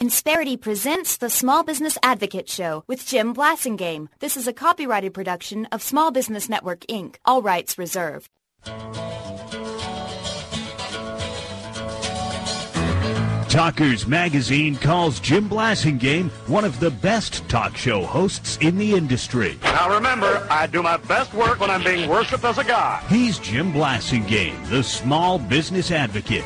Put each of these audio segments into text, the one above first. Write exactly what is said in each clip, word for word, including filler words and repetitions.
Insperity presents the Small Business Advocate Show with Jim Blasingame. This is a copyrighted production of Small Business Network, Incorporated. All rights reserved. Talkers Magazine calls Jim Blasingame one of the best talk show hosts in the industry. Now remember, I do my best work when I'm being worshipped as a god. He's Jim Blasingame, the Small Business Advocate.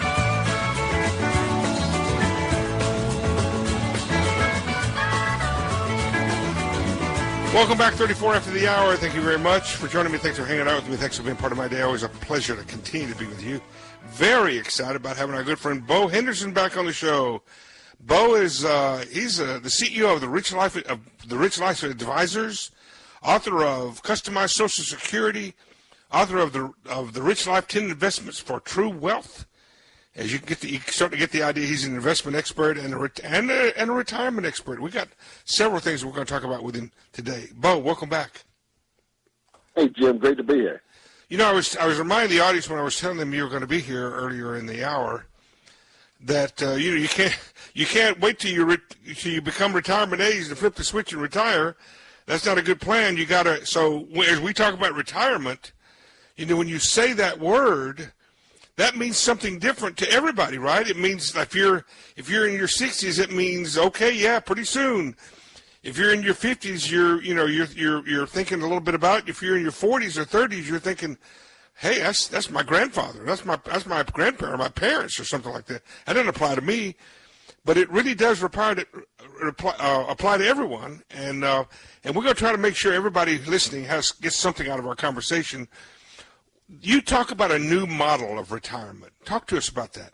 Welcome back, thirty-four after the hour. Thank you very much for joining me. Thanks for hanging out with me. Thanks for being part of my day. Always a pleasure to continue to be with you. Very excited about having our good friend Bo Henderson back on the show. Bo is uh, he's uh, the C E O of the Rich Life of the Rich Life Advisors, author of Customized Social Security, author of the of the Rich Life ten Investments for True Wealth. As you can get the, you start to get the idea, he's an investment expert and a, and a, and a retirement expert. We got several things we're going to talk about with him today. Bo, welcome back. Hey, Jim, great to be here. You know, I was I was reminding the audience when I was telling them you were going to be here earlier in the hour that uh, you know you can't you can't wait till you re- till you become retirement age to flip the switch and retire. That's not a good plan. You got to so as we talk about retirement, you know, when you say that word, that means something different to everybody, right? It means if you're if you're in your sixties, it means okay, yeah, pretty soon. If you're in your fifties, you're you know you're you're you're thinking a little bit about it. If you're in your forties or thirties, you're thinking, hey, that's that's my grandfather, that's my that's my grandparent, my parents, or something like that. That doesn't apply to me, but it really does apply to uh, apply to everyone. And uh, and we're going to try to make sure everybody listening has gets something out of our conversation. You talk about a new model of retirement. Talk to us about that.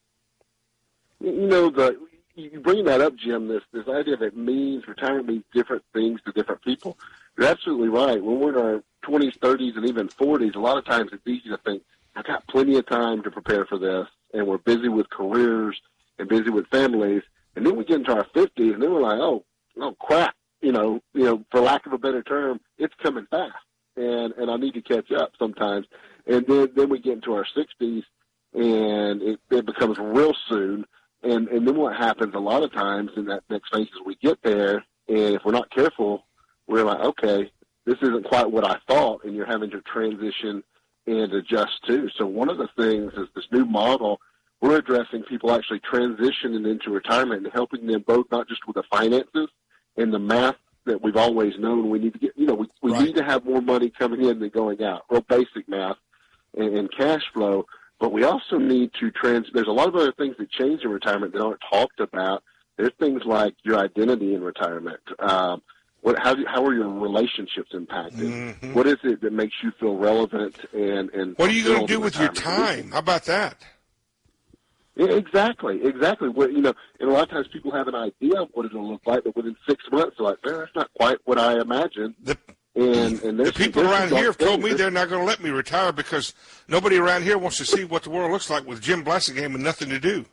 You know, the you bring that up, Jim, this, this idea that it means retirement means different things to different people. You're absolutely right. When we're in our twenties, thirties, and even forties, a lot of times it's easy to think, I've got plenty of time to prepare for this, and we're busy with careers and busy with families, and then we get into our fifties, and then we're like, oh, oh crap, you know, you know, for lack of a better term, it's coming fast, and, and I need to catch up sometimes. And then, then we get into our sixties, and it, it becomes real soon. And, and then what happens a lot of times in that next phase is we get there, and if we're not careful, we're like, okay, this isn't quite what I thought, and you're having to transition and adjust too. So one of the things is this new model, we're addressing people actually transitioning into retirement and helping them both not just with the finances and the math that we've always known we need to get, you know, we, we right. need to have more money coming in than going out, real basic math and, and cash flow. But we also need to trans. There's a lot of other things that change in retirement that aren't talked about. There's things like your identity in retirement. Um, what, how, do, how are your relationships impacted? Mm-hmm. What is it that makes you feel relevant? And, and what are you going to do with your time? How about that? Yeah, exactly, exactly. What, you know, and a lot of times people have an idea of what it'll look like, but within six months, they're like, man, that's not quite what I imagined. The- And, and the people around here have told me they're not going to let me retire because nobody around here wants to see what the world looks like with Jim Blasingame and nothing to do.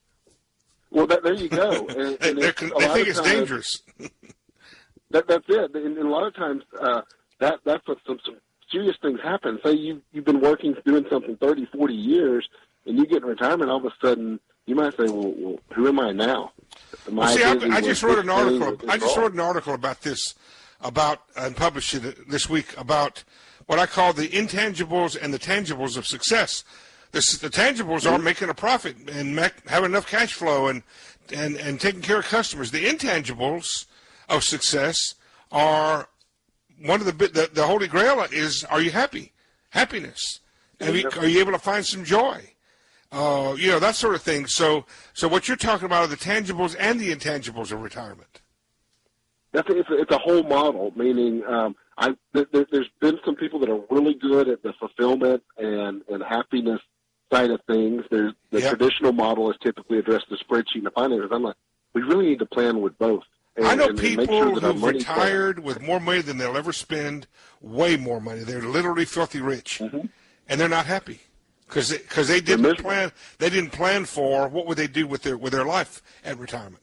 Well, that, there you go. And, and they think it's times, dangerous. that, that's it. And, and a lot of times uh, that that's what some, some serious things happen. Say you, you've been working, doing something thirty, forty years, and you get in retirement, all of a sudden you might say, well, well who am I now? Am well, see, I, I just wrote an article. I just wrote an article about this. about and published it this week about what I call the intangibles and the tangibles of success. The, the tangibles mm-hmm. are making a profit and make, having enough cash flow and, and, and taking care of customers. The intangibles of success are one of the, the, the holy grail is, are you happy? Happiness. Mm-hmm. You, are you able to find some joy? Uh, you know, that sort of thing. So, so what you're talking about are the tangibles and the intangibles of retirement. That's a, it's, a, it's a whole model, meaning um, I, th- th- there's been some people that are really good at the fulfillment and, and happiness side of things. There's, the yep. traditional model is typically addressed the spreadsheet and the finances. I'm like, we really need to plan with both. And, I know and, people and sure who've retired plan. with more money than they'll ever spend, way more money. They're literally filthy rich, mm-hmm. and they're not happy because because they, they didn't plan. They didn't plan for what would they do with their with their life at retirement.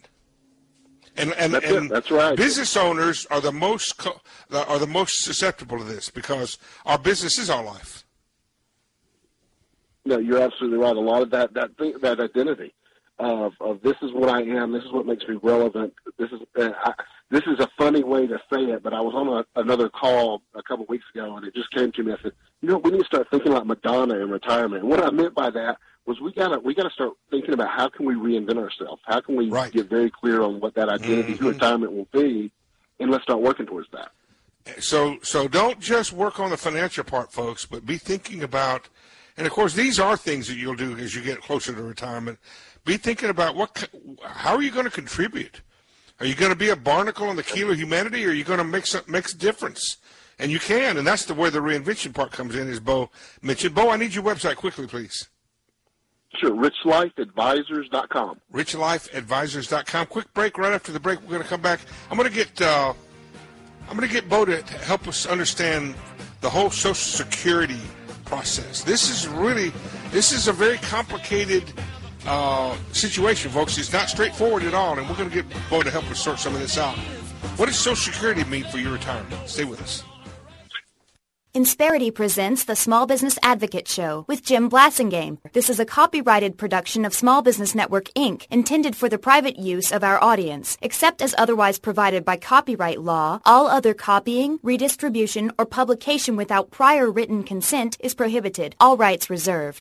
And and, that's, and that's right. business owners are the most co- are the most susceptible to this because our business is our life. No, you're absolutely right. A lot of that that thing, that identity. of, of this is what I am, this is what makes me relevant. This is uh, I, this is a funny way to say it, but I was on a, another call a couple of weeks ago, and it just came to me. I said, you know, we need to start thinking like Madonna in retirement. And what I meant by that was we gotta we gotta start thinking about how can we reinvent ourselves? How can we right. get very clear on what that identity, mm-hmm. who retirement will be, and let's start working towards that. So, so don't just work on the financial part, folks, but be thinking about, and of course, these are things that you'll do as you get closer to retirement. Be thinking about what, how are you going to contribute? Are you going to be a barnacle in the keel of humanity, or are you going to make some, make a difference? And you can, and that's the where the reinvention part comes in, as Bo mentioned. Bo, I need your website quickly, please. Sure, rich life advisors dot com. rich life advisors dot com. Quick break. Right after the break, we're going to come back. I'm going to get. Uh, I'm going to get Bo to help us understand the whole Social Security process. This is really, this is a very complicated uh, situation, folks. It's not straightforward at all, and we're going to get Bo to help us sort some of this out. What does Social Security mean for your retirement? Stay with us. Insperity presents the Small Business Advocate Show with Jim Blasingame. This is a copyrighted production of Small Business Network, Incorporated, intended for the private use of our audience. Except as otherwise provided by copyright law, all other copying, redistribution, or publication without prior written consent is prohibited. All rights reserved.